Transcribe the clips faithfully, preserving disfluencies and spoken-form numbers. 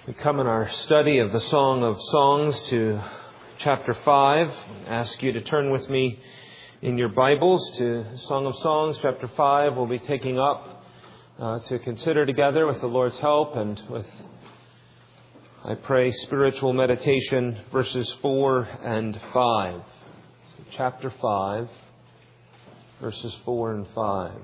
We come in our study of the Song of Songs to chapter five. I ask you to turn with me in your Bibles to Song of Songs, chapter five. We'll be taking up uh, to consider together with the Lord's help and with, I pray, spiritual meditation, verses four and five. So chapter five, verses four and five.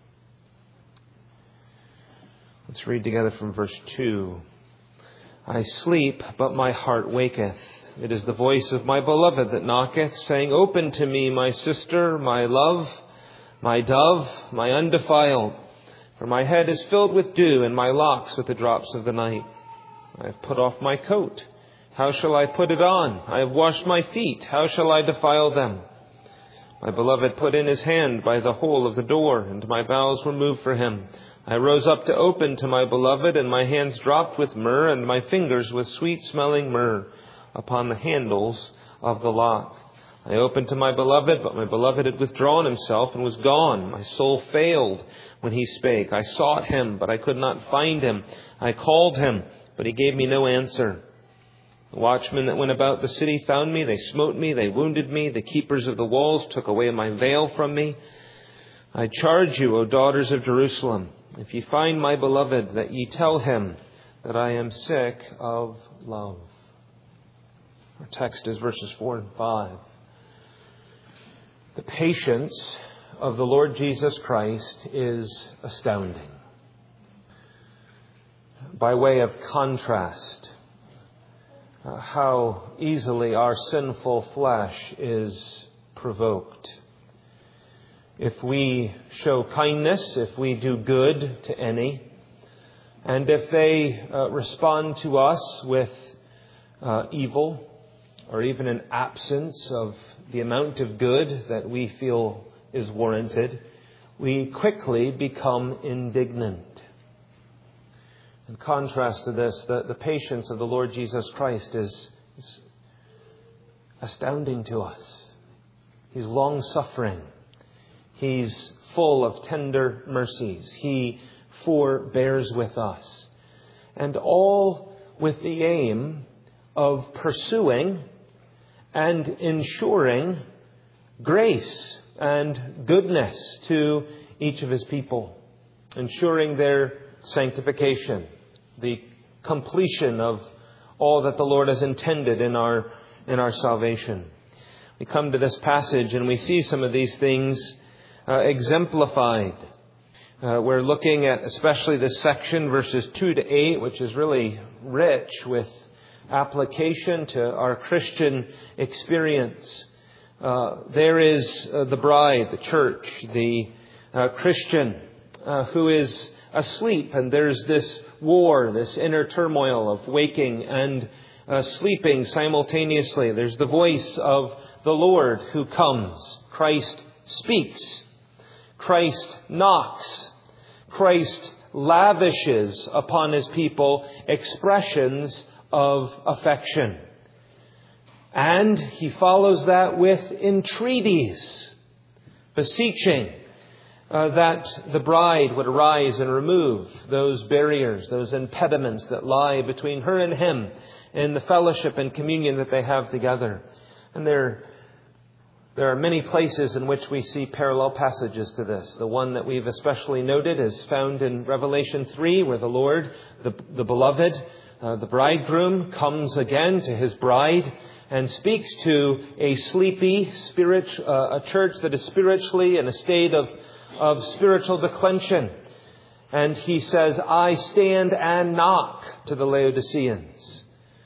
Let's read together from verse two. I sleep, but my heart waketh. It is the voice of my beloved that knocketh, saying, Open to me, my sister, my love, my dove, my undefiled. For my head is filled with dew, and my locks with the drops of the night. I have put off my coat. How shall I put it on? I have washed my feet. How shall I defile them? My beloved put in his hand by the hole of the door, and my bowels were moved for him. I rose up to open to my beloved, and my hands dropped with myrrh, and my fingers with sweet-smelling myrrh upon the handles of the lock. I opened to my beloved, but my beloved had withdrawn himself and was gone. My soul failed when he spake. I sought him, but I could not find him. I called him, but he gave me no answer. The watchmen that went about the city found me. They smote me. They wounded me. The keepers of the walls took away my veil from me. I charge you, O daughters of Jerusalem, if ye find my beloved, that ye tell him that I am sick of love. Our text is verses four and five. The patience of the Lord Jesus Christ is astounding. By way of contrast, uh, how easily our sinful flesh is provoked. If we show kindness, if we do good to any, and if they uh, respond to us with uh, evil, or even an absence of the amount of good that we feel is warranted, we quickly become indignant. In contrast to this, the, the patience of the Lord Jesus Christ is, is astounding to us. He's long-suffering. He's full of tender mercies. He forbears with us. And all with the aim of pursuing and ensuring grace and goodness to each of his people. Ensuring their sanctification, the completion of all that the Lord has intended in our, in our salvation. We come to this passage and we see some of these things Uh, exemplified. Uh, we're looking at especially this section, verses two to eight, which is really rich with application to our Christian experience. Uh, there is uh, the bride, the church, the uh, Christian uh, who is asleep, and there's this war, this inner turmoil of waking and uh, sleeping simultaneously. There's the voice of the Lord who comes. Christ speaks. Christ knocks. Christ lavishes upon his people expressions of affection. And he follows that with entreaties, beseeching uh, that the bride would arise and remove those barriers, those impediments that lie between her and him in the fellowship and communion that they have together. And they're There are many places in which we see parallel passages to this. The one that we've especially noted is found in Revelation three, where the Lord, the, the beloved, uh, the bridegroom, comes again to his bride and speaks to a sleepy spirit, uh, a church that is spiritually in a state of, of spiritual declension. And he says, I stand and knock to the Laodiceans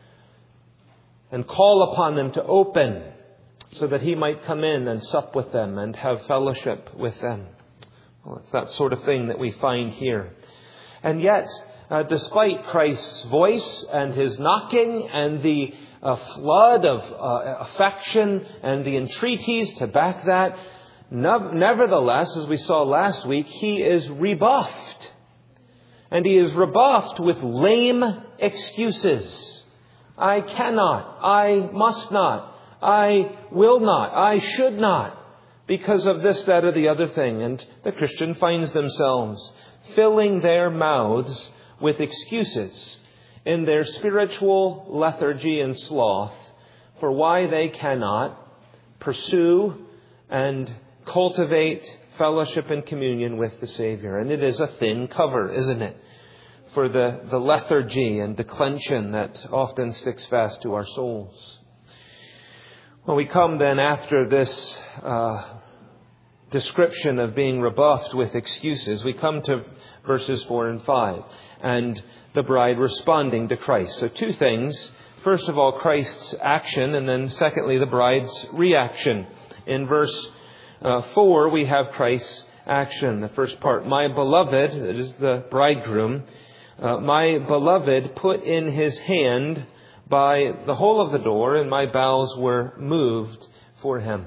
and call upon them to open, so that he might come in and sup with them and have fellowship with them. Well, it's that sort of thing that we find here. And yet, uh, despite Christ's voice and his knocking and the uh, flood of uh, affection and the entreaties to back that, no- nevertheless, as we saw last week, he is rebuffed. And he is rebuffed with lame excuses. I cannot. I must not. I will not, I should not, because of this, that, or the other thing. And the Christian finds themselves filling their mouths with excuses in their spiritual lethargy and sloth for why they cannot pursue and cultivate fellowship and communion with the Savior. And it is a thin cover, isn't it, for the, the lethargy and declension that often sticks fast to our souls. When we come then after this uh, description of being rebuffed with excuses, we come to verses four and five, and the bride responding to Christ. So two things. First of all, Christ's action, and then secondly, the bride's reaction. In verse uh, four, we have Christ's action. The first part, my beloved, that is the bridegroom, uh, my beloved put in his hand by the hole of the door, and my bowels were moved for him.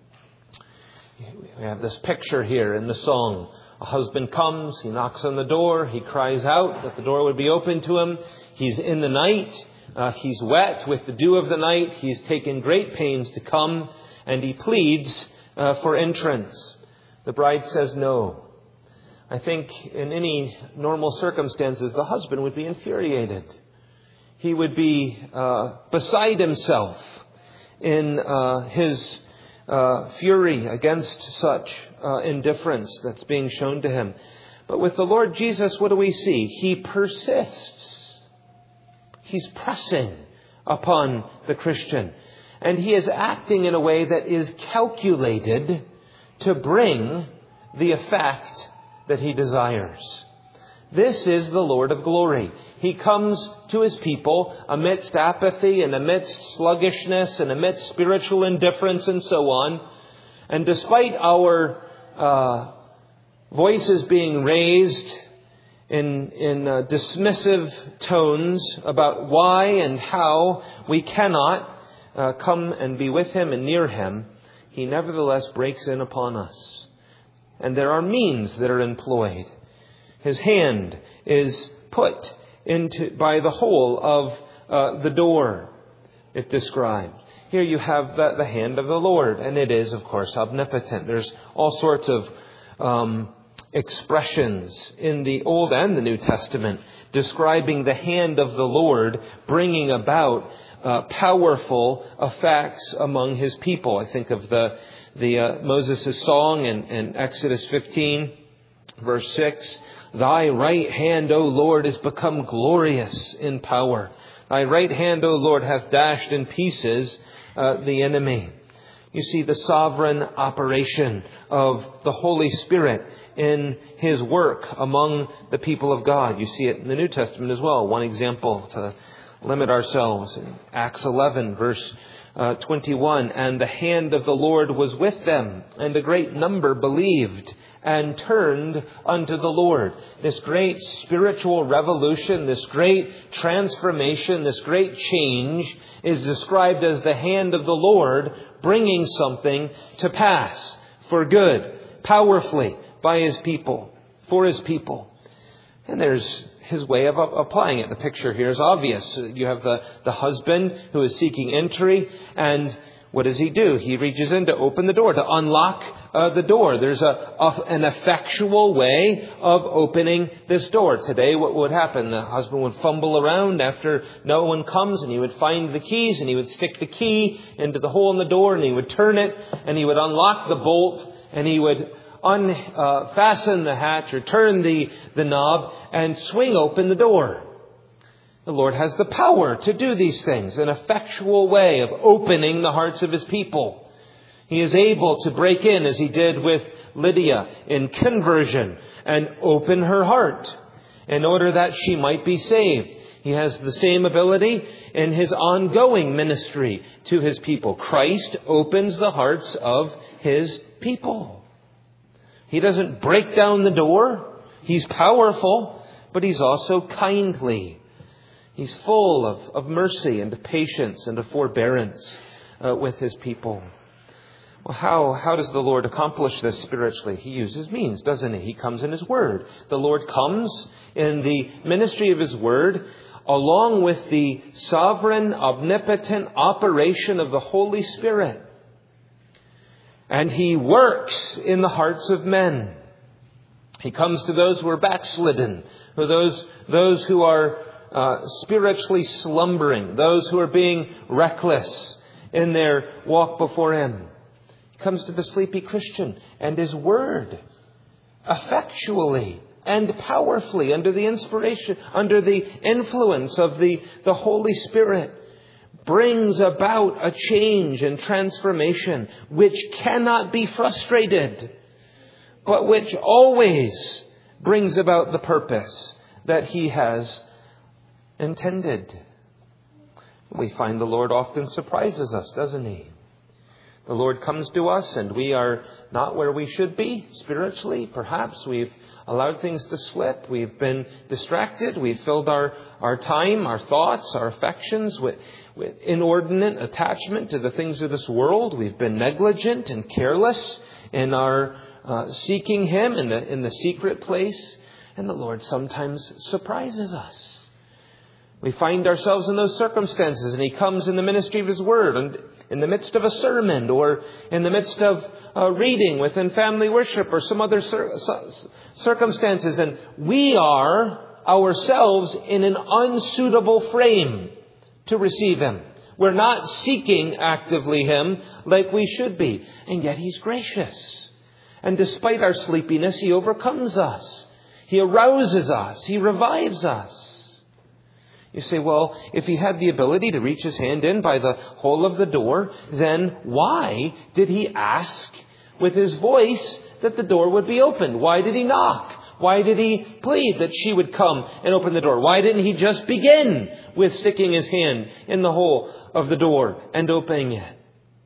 We have this picture here in the song. A husband comes, he knocks on the door, he cries out that the door would be open to him. He's in the night, uh, he's wet with the dew of the night, he's taken great pains to come, and he pleads uh, for entrance. The bride says no. I think in any normal circumstances, the husband would be infuriated. He would be uh, beside himself in uh, his uh, fury against such uh, indifference that's being shown to him. But with the Lord Jesus, what do we see? He persists. He's pressing upon the Christian. And he is acting in a way that is calculated to bring the effect that he desires. This is the Lord of glory. He comes to his people amidst apathy and amidst sluggishness and amidst spiritual indifference and so on. And despite our uh, voices being raised in, in uh, dismissive tones about why and how we cannot uh, come and be with him and near him, he nevertheless breaks in upon us. And there are means that are employed. His hand is put into by the hole of uh, the door, it described. Here you have the, the hand of the Lord, and it is, of course, omnipotent. There's all sorts of um, expressions in the Old and the New Testament describing the hand of the Lord bringing about uh, powerful effects among his people. I think of the the uh, Moses' song in, in Exodus fifteen, verse six. Thy right hand, O Lord, is become glorious in power. Thy right hand, O Lord, hath dashed in pieces uh, the enemy. You see the sovereign operation of the Holy Spirit in his work among the people of God. You see it in the New Testament as well. One example to limit ourselves in Acts eleven, verse uh, twenty-one. And the hand of the Lord was with them, and a great number believed and turned unto the Lord. This great spiritual revolution, this great transformation, this great change is described as the hand of the Lord bringing something to pass for good, powerfully by his people, for his people. And there's his way of applying it. The picture here is obvious. You have the, the husband who is seeking entry, and what does he do? He reaches in to open the door, to unlock uh, the door. There's a, a an effectual way of opening this door. Today, what would happen? The husband would fumble around after no one comes, and he would find the keys, and he would stick the key into the hole in the door, and he would turn it, and he would unlock the bolt, and he would unfasten uh, the hatch or turn the, the knob and swing open the door. The Lord has the power to do these things, an effectual way of opening the hearts of his people. He is able to break in, as he did with Lydia in conversion, and open her heart in order that she might be saved. He has the same ability in his ongoing ministry to his people. Christ opens the hearts of his people. He doesn't break down the door. He's powerful, but he's also kindly. He's full of, of mercy and patience and of forbearance uh, with his people. Well, how, how does the Lord accomplish this spiritually? He uses means, doesn't he? He comes in his word. The Lord comes in the ministry of his word along with the sovereign, omnipotent operation of the Holy Spirit. And he works in the hearts of men. He comes to those who are backslidden, or those, those who are uh, spiritually slumbering, those who are being reckless in their walk before Him. He comes to the sleepy Christian, and His Word, effectually and powerfully, under the inspiration, under the influence of the, the Holy Spirit, brings about a change and transformation which cannot be frustrated, but which always brings about the purpose that He has intended. We find the Lord often surprises us, doesn't He? The Lord comes to us and we are not where we should be spiritually. Perhaps we've allowed things to slip. We've been distracted. We've filled our, our time, our thoughts, our affections with, with inordinate attachment to the things of this world. We've been negligent and careless in our uh, seeking Him in the, in the secret place. And the Lord sometimes surprises us. We find ourselves in those circumstances, and He comes in the ministry of His Word, and in the midst of a sermon, or in the midst of uh, reading within family worship, or some other cir- circumstances, and we are ourselves in an unsuitable frame to receive Him. We're not seeking actively Him like we should be, and yet He's gracious. And despite our sleepiness, He overcomes us. He arouses us. He revives us. You say, well, if He had the ability to reach His hand in by the hole of the door, then why did He ask with His voice that the door would be opened? Why did He knock? Why did He plead that she would come and open the door? Why didn't He just begin with sticking His hand in the hole of the door and opening it?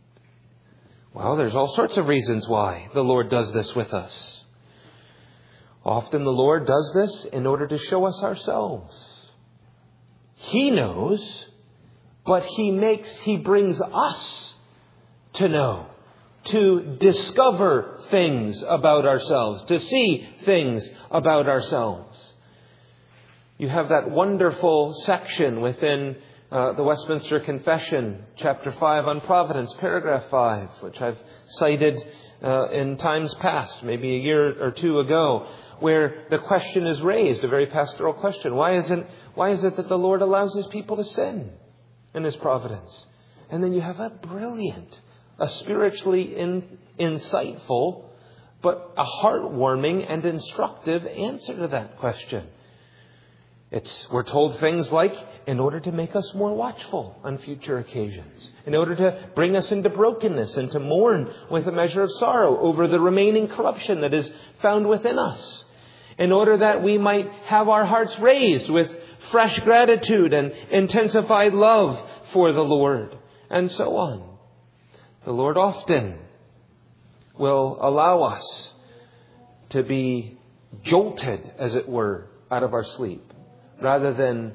Well, there's all sorts of reasons why the Lord does this with us. Often the Lord does this in order to show us ourselves. He knows, but He makes, He brings us to know, to discover things about ourselves, to see things about ourselves. You have that wonderful section within uh, the Westminster Confession, chapter five on providence, paragraph five, which I've cited uh, in times past, maybe a year or two ago, where the question is raised, a very pastoral question. Why isn't, why is it that the Lord allows His people to sin in His providence? And then you have a brilliant, a spiritually in, insightful, but a heartwarming and instructive answer to that question. It's, we're told things like, in order to make us more watchful on future occasions, in order to bring us into brokenness and to mourn with a measure of sorrow over the remaining corruption that is found within us, in order that we might have our hearts raised with fresh gratitude and intensified love for the Lord, and so on. The Lord often will allow us to be jolted, as it were, out of our sleep, rather than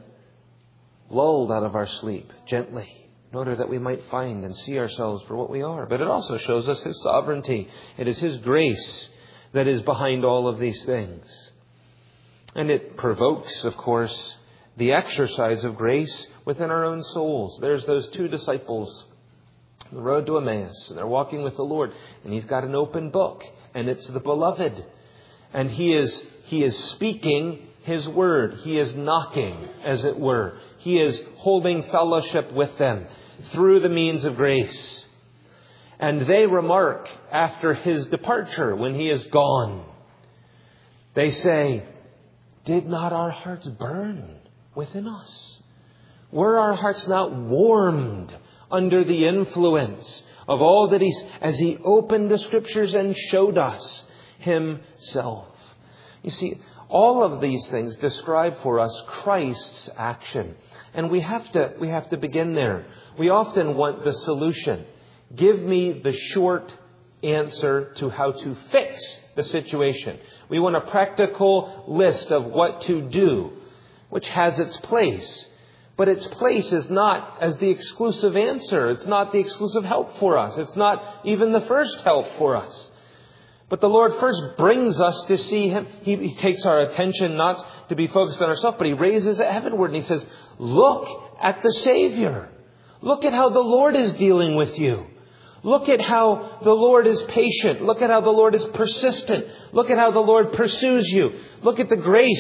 lulled out of our sleep gently, in order that we might find and see ourselves for what we are. But it also shows us His sovereignty. It is His grace that is behind all of these things. And it provokes, of course, the exercise of grace within our own souls. There's those two disciples on the road to Emmaus, and they're walking with the Lord, and He's got an open book, and it's the beloved. And He is, He is speaking His word. He is knocking, as it were. He is holding fellowship with them through the means of grace. And they remark after His departure, when He is gone, they say, did not our hearts burn within us? Were our hearts not warmed under the influence of all that He's, as He opened the Scriptures and showed us Himself? You see, all of these things describe for us Christ's action. And we have to, we have to begin there. We often want the solution. Give me the short answer to how to fix the situation. We want a practical list of what to do, which has its place. But its place is not as the exclusive answer. It's not the exclusive help for us. It's not even the first help for us. But the Lord first brings us to see Him. He, he takes our attention not to be focused on ourselves, but He raises it heavenward and He says, look at the Savior. Look at how the Lord is dealing with you. Look at how the Lord is patient. Look at how the Lord is persistent. Look at how the Lord pursues you. Look at the grace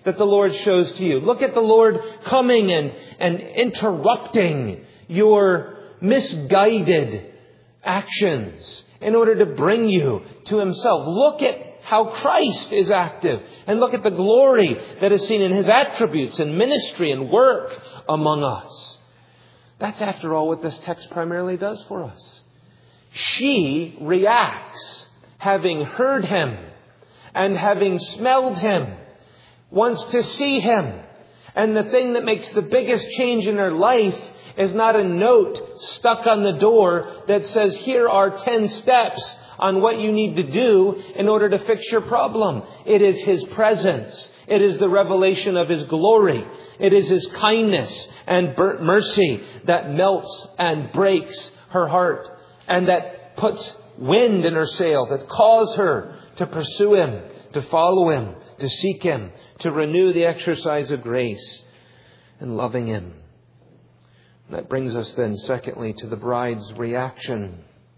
that the Lord shows to you. Look at the Lord coming and, and interrupting your misguided actions in order to bring you to Himself. Look at how Christ is active, and look at the glory that is seen in His attributes and ministry and work among us. That's, after all, what this text primarily does for us. She reacts, having heard Him and having smelled Him, wants to see Him. And the thing that makes the biggest change in her life is not a note stuck on the door that says, here are ten steps on what you need to do in order to fix your problem. It is His presence. It is the revelation of His glory. It is His kindness and mercy that melts and breaks her heart, and that puts wind in her sail, that calls her to pursue Him, to follow Him, to seek Him, to renew the exercise of grace and loving Him. And that brings us then, secondly, to the bride's reaction.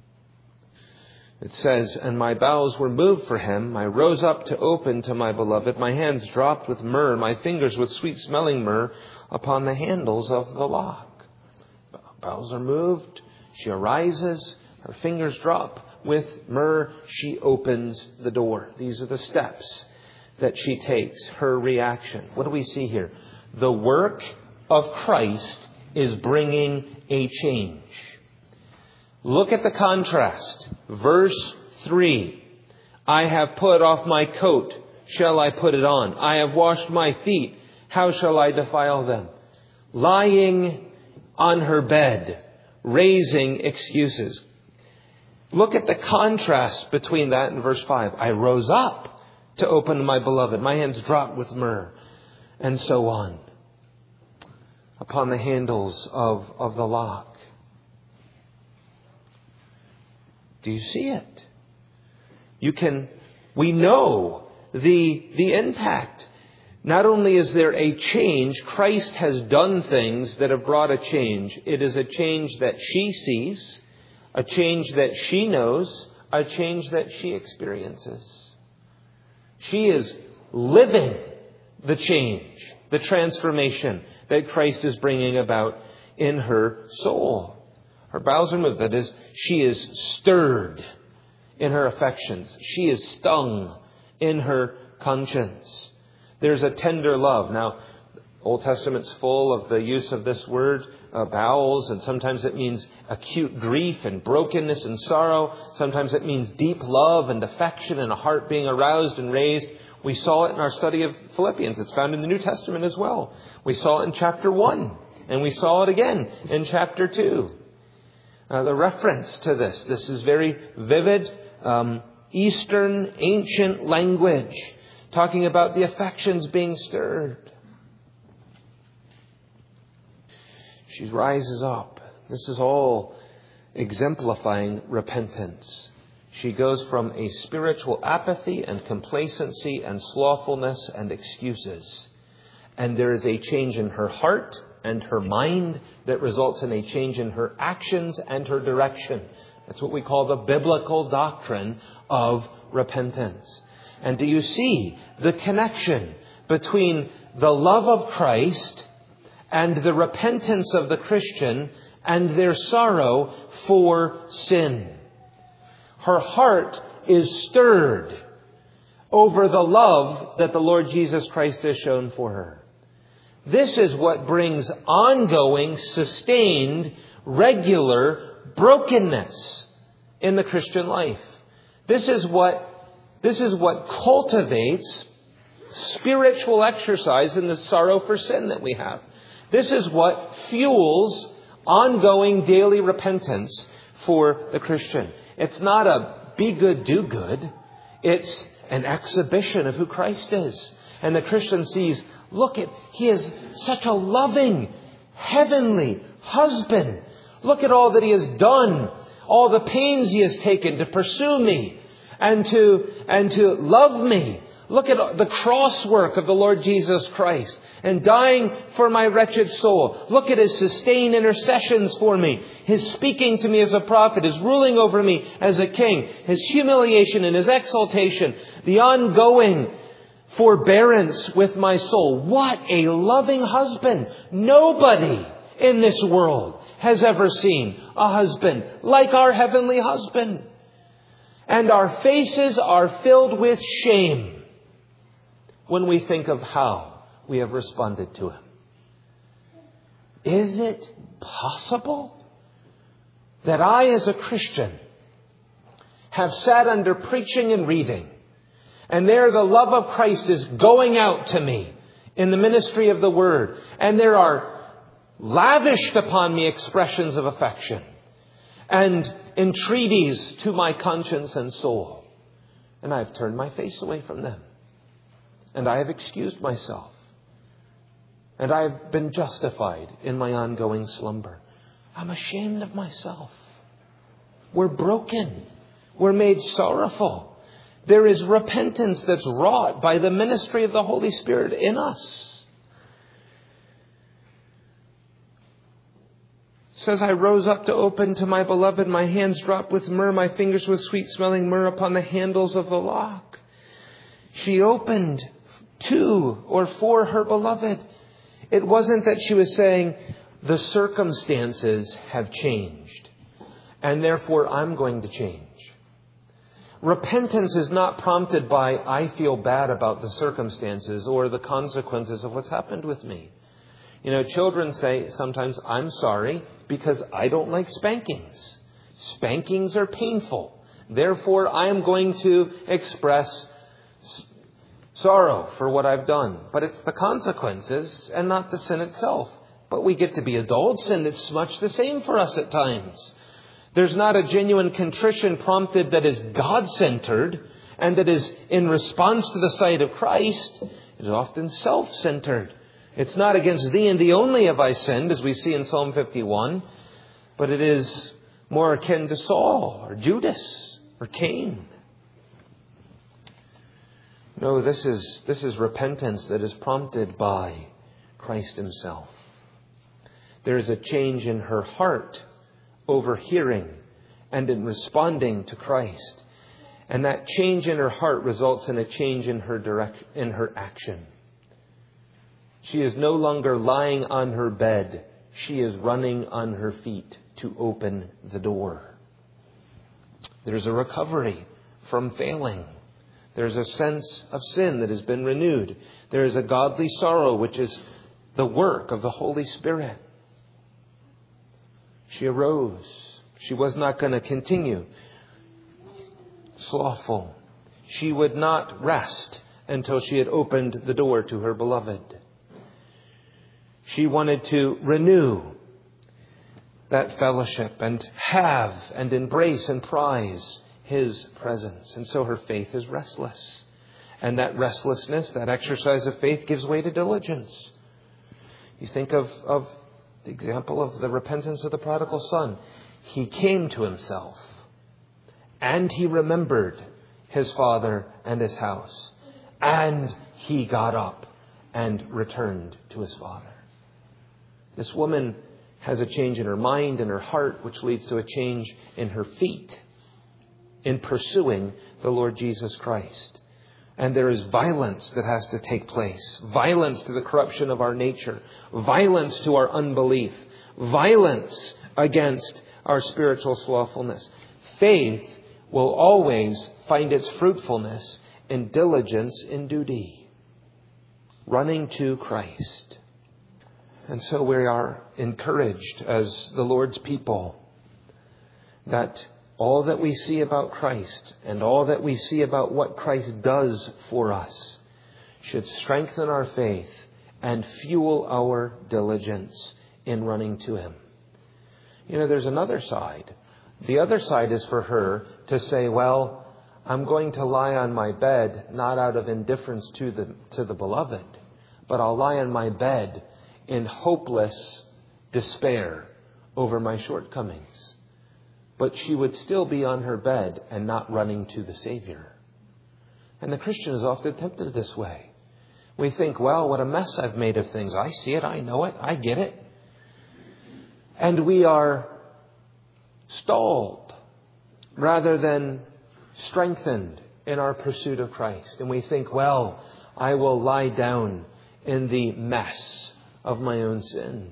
It says, and my bowels were moved for Him. I rose up to open to my beloved. My hands dropped with myrrh, my fingers with sweet-smelling myrrh upon the handles of the lock. Bowels are moved. She arises. Her fingers drop with myrrh. She opens the door. These are the steps that she takes. Her reaction. What do we see here? The work of Christ is bringing a change. Look at the contrast. Verse three. I have put off my coat. Shall I put it on? I have washed my feet. How shall I defile them? Lying on her bed, raising excuses. Look at the contrast between that and verse five. I rose up to open to my beloved. My hands dropped with myrrh. And so on. Upon the handles of, of the lock. Do you see it? You can, we know the, the impact. Not only is there a change, Christ has done things that have brought a change. It is a change that she sees, a change that she knows, a change that she experiences. She is living the change, the transformation that Christ is bringing about in her soul. Her bowels are moved. That is, she is stirred in her affections. She is stung in her conscience. There's a tender love. Now, Old Testament's full of the use of this word, uh, bowels, and sometimes it means acute grief and brokenness and sorrow. Sometimes it means deep love and affection and a heart being aroused and raised. We saw it in our study of Philippians. It's found in the New Testament as well. We saw it in chapter one, and we saw it again in chapter two. Uh, the reference to this, this is very vivid, um, Eastern ancient language, talking about the affections being stirred. She rises up. This is all exemplifying repentance. She goes from a spiritual apathy and complacency and slothfulness and excuses. And there is a change in her heart and her mind that results in a change in her actions and her direction. That's what we call the biblical doctrine of repentance. And do you see the connection between the love of Christ and the repentance of the Christian and their sorrow for sin? Her heart is stirred over the love that the Lord Jesus Christ has shown for her. This is what brings ongoing, sustained, regular brokenness in the Christian life. This is what, this is what cultivates spiritual exercise in the sorrow for sin that we have. This is what fuels ongoing daily repentance for the Christian. It's not a be good, do good. It's an exhibition of who Christ is. And the Christian sees, look at, He is such a loving, heavenly husband. Look at all that He has done, all the pains He has taken to pursue me and to, and to love me. Look at the cross work of the Lord Jesus Christ and dying for my wretched soul. Look at His sustained intercessions for me. His speaking to me as a prophet. His ruling over me as a king. His humiliation and His exaltation. The ongoing forbearance with my soul. What a loving husband. Nobody in this world has ever seen a husband like our heavenly husband. And our faces are filled with shame when we think of how we have responded to him. Is it possible that I, as a Christian, have sat under preaching and reading, and there the love of Christ is going out to me in the ministry of the Word, and there are lavished upon me expressions of affection and entreaties to my conscience and soul, and I have turned my face away from them, and I have excused myself, and I have been justified in my ongoing slumber? I'm ashamed of myself. We're broken. We're made sorrowful. There is repentance that's wrought by the ministry of the Holy Spirit in us. It says, I rose up to open to my beloved. My hands dropped with myrrh, my fingers with sweet-smelling myrrh upon the handles of the lock. She opened to or for her beloved. It wasn't that she was saying, the circumstances have changed, and therefore I'm going to change. Repentance is not prompted by, I feel bad about the circumstances or the consequences of what's happened with me. You know, children say sometimes, I'm sorry because I don't like spankings. Spankings are painful. Therefore, I am going to express sorrow for what I've done. But it's the consequences and not the sin itself. But we get to be adults, and it's much the same for us at times. There's not a genuine contrition prompted that is God-centered and that is in response to the sight of Christ. It is often self-centered. It's not against thee and thee only have I sinned, as we see in Psalm fifty-one, but it is more akin to Saul or Judas or Cain. No, this is, this is repentance that is prompted by Christ himself. There is a change in her heart over hearing and in responding to Christ. And that change in her heart results in a change in her direct, in her action. She is no longer lying on her bed. She is running on her feet to open the door. There's a recovery from failing. There's a sense of sin that has been renewed. There is a godly sorrow, which is the work of the Holy Spirit. She arose. She was not going to continue slothful. She would not rest until she had opened the door to her beloved. She wanted to renew that fellowship and have and embrace and prize his presence. And so her faith is restless. And that restlessness, that exercise of faith, gives way to diligence. You think of, of the example of the repentance of the prodigal son. He came to himself and he remembered his father and his house. And he got up and returned to his father. This woman has a change in her mind and her heart, which leads to a change in her feet in pursuing the Lord Jesus Christ. And there is violence that has to take place. Violence to the corruption of our nature. Violence to our unbelief. Violence against our spiritual slothfulness. Faith will always find its fruitfulness in diligence in duty. Running to Christ. And so we are encouraged as the Lord's people that all that we see about Christ and all that we see about what Christ does for us should strengthen our faith and fuel our diligence in running to him. You know, there's another side. The other side is for her to say, well, I'm going to lie on my bed, not out of indifference to the, to the beloved, but I'll lie on my bed in hopeless despair over my shortcomings. But she would still be on her bed and not running to the Savior. And the Christian is often tempted this way. We think, well, what a mess I've made of things. I see it, I know it, I get it. And we are stalled rather than strengthened in our pursuit of Christ. And we think, well, I will lie down in the mess of my own sin.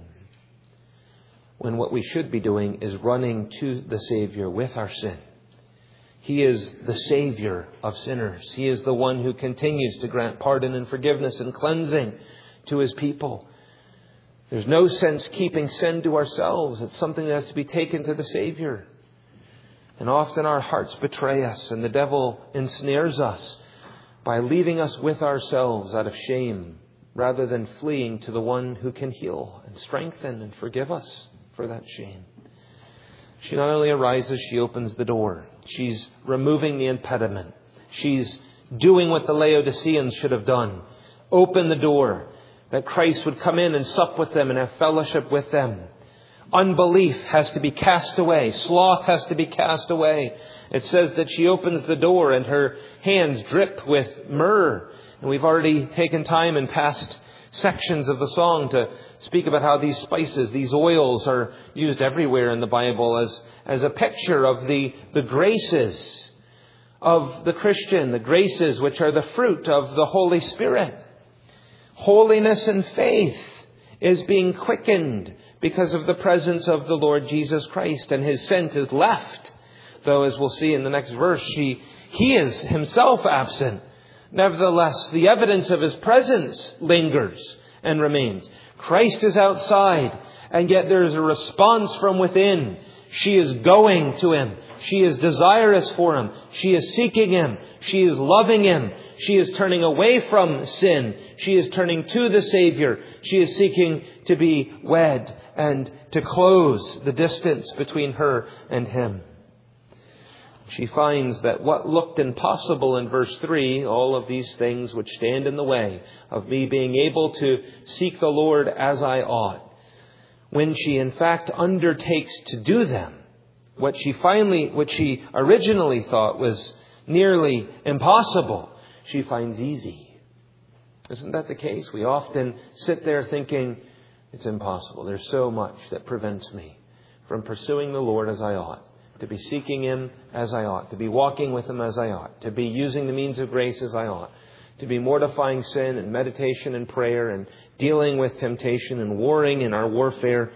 When what we should be doing is running to the Savior with our sin. He is the Savior of sinners. He is the one who continues to grant pardon and forgiveness and cleansing to His people. There's no sense keeping sin to ourselves. It's something that has to be taken to the Savior. And often our hearts betray us, and the devil ensnares us by leaving us with ourselves out of shame, rather than fleeing to the one who can heal and strengthen and forgive us for that shame. She not only arises, she opens the door. She's removing the impediment. She's doing what the Laodiceans should have done. Open the door, that Christ would come in and sup with them and have fellowship with them. Unbelief has to be cast away. Sloth has to be cast away. It says that she opens the door and her hands drip with myrrh. And we've already taken time in past sections of the song to speak about how these spices, these oils, are used everywhere in the Bible as, as a picture of the, the graces of the Christian, the graces which are the fruit of the Holy Spirit. Holiness and faith is being quickened because of the presence of the Lord Jesus Christ, and His scent is left. Though, as we'll see in the next verse, she, He is Himself absent. Nevertheless, the evidence of His presence lingers and remains. Christ is outside, and yet there is a response from within. She is going to Him. She is desirous for Him. She is seeking Him. She is loving Him. She is turning away from sin. She is turning to the Savior. She is seeking to be wed and to close the distance between her and Him. She finds that what looked impossible in verse three, all of these things which stand in the way of me being able to seek the Lord as I ought, when she in fact undertakes to do them, what she finally, what she originally thought was nearly impossible, she finds easy. Isn't that the case? We often sit there thinking, it's impossible. There's so much that prevents me from pursuing the Lord as I ought, to be seeking Him as I ought, to be walking with Him as I ought, to be using the means of grace as I ought, to be mortifying sin and meditation and prayer and dealing with temptation and warring in our warfare.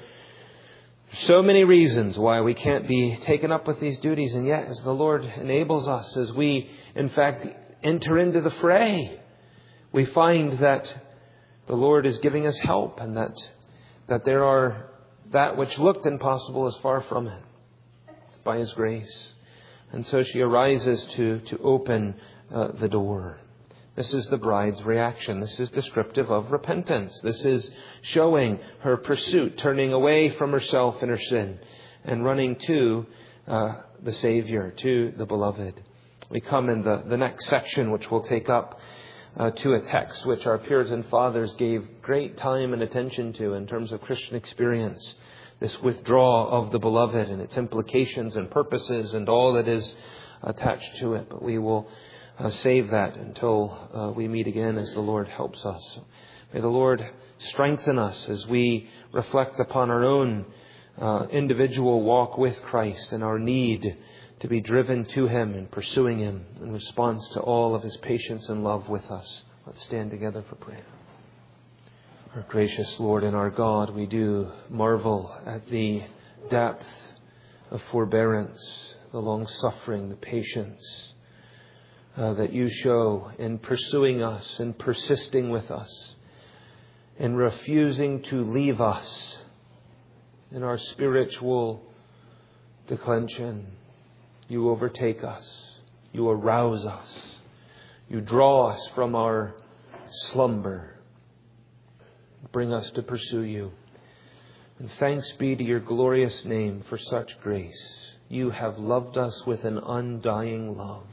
So many reasons why we can't be taken up with these duties. And yet, as the Lord enables us, as we, in fact, enter into the fray, we find that the Lord is giving us help, and that, that there are that which looked impossible is far from it by His grace. And so she arises to, to open uh, the door. This is the bride's reaction. This is descriptive of repentance. This is showing her pursuit, turning away from herself and her sin and running to uh, the Savior, to the Beloved. We come in the, the next section, which we'll take up uh, to a text which our Puritan fathers gave great time and attention to in terms of Christian experience. This withdrawal of the Beloved and its implications and purposes and all that is attached to it. But we will Uh, save that until uh, we meet again as the Lord helps us. May the Lord strengthen us as we reflect upon our own uh, individual walk with Christ and our need to be driven to Him and pursuing Him in response to all of His patience and love with us. Let's stand together for prayer. Our gracious Lord and our God, we do marvel at the depth of forbearance, the long suffering, the patience Uh, that you show in pursuing us and persisting with us, in refusing to leave us in our spiritual declension. You overtake us. You arouse us. You draw us from our slumber. Bring us to pursue you. And thanks be to your glorious name for such grace. You have loved us with an undying love.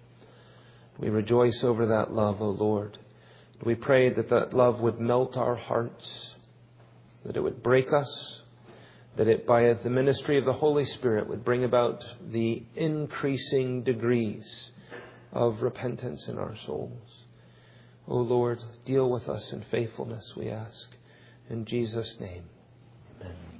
We rejoice over that love, O Lord. We pray that that love would melt our hearts, that it would break us, that it, by the ministry of the Holy Spirit, would bring about the increasing degrees of repentance in our souls. O Lord, deal with us in faithfulness, we ask. In Jesus' name, amen.